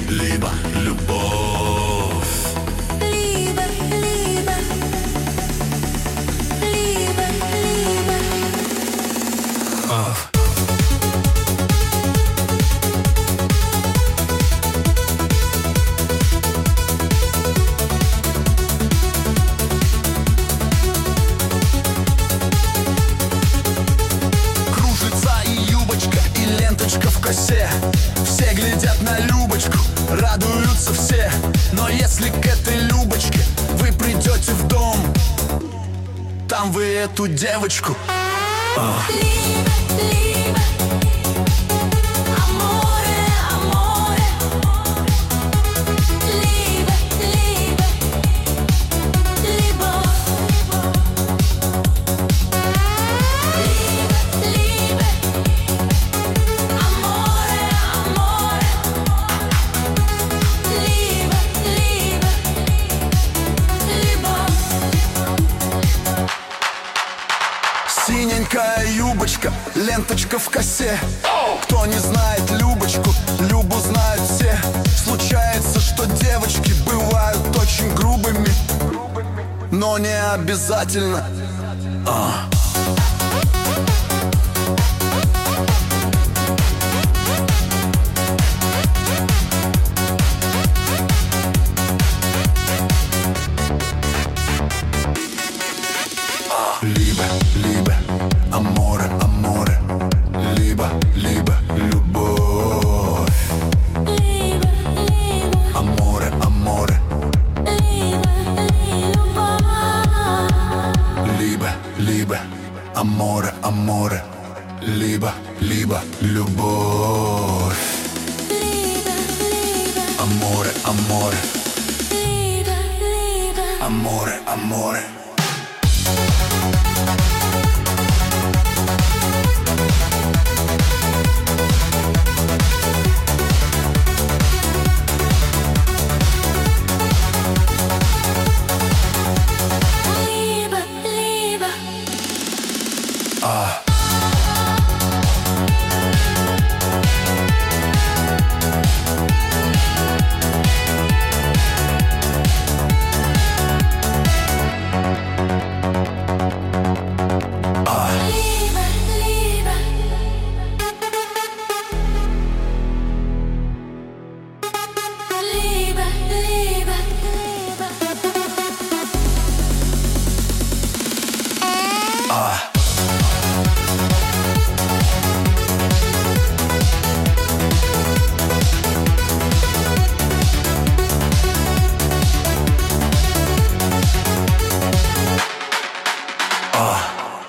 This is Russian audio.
либо любовь. Либо, либо, либо, либо. Кружится и юбочка, и ленточка в косе. Все глядят на Любочку, радуются все. Но если к этой Любочке вы придете в дом, там вы эту девочку Либо, либо, amore, amore. Либо, либо, любовь. Либо, либо, amore, amore. Либо, либо, любовь. Синенькая юбочка, ленточка в косе. Кто не знает Любочку, Любу знают все. Случается, что девочки бывают очень грубыми, но не обязательно. Либо, либо, аморе, аморе. Либо, либо, любовь. Либо, либо, Аморе, аморе. либо, любовь. Либо, либо, аморе, аморе. Либо, либо, любовь. Либо, либо, Аморе, аморе. либо, либо. Аморе, аморе.